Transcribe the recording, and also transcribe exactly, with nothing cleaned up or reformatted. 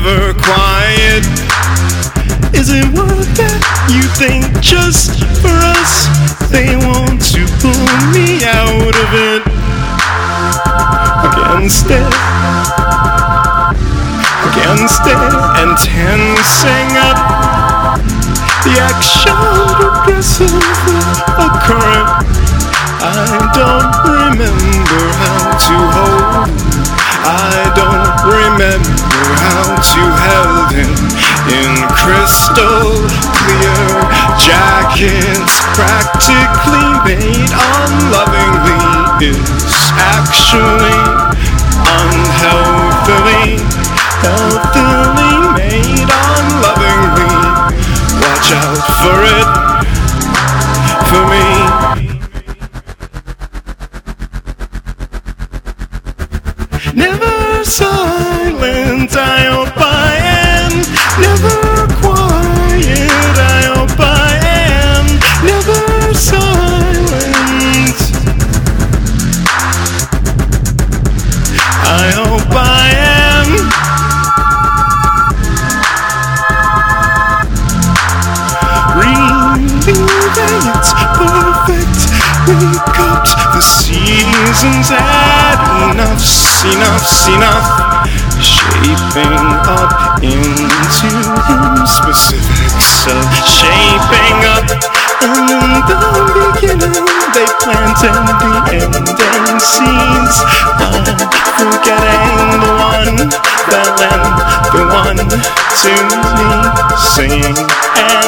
never quiet. Is it worth it, you think, just for us? They want to pull me out of it. Against it, against it, and tensing up. The action progressive occurring. I don't remember how to hold. I don't remember how to held him in crystal clear jackets, practically made unlovingly, is actually unhealthily, healthily made unlovingly. Watch out for it, for me. Never silent, I hope I am. Never quiet, I hope I am. Never silent, I hope I am. Relieving it's perfect. Wake up, the seasons had enough, enough, enough. Shaping up into him, specifics of shaping up. And in the beginning they planted the ending seeds, but forgetting the one that lent the one to me, singing.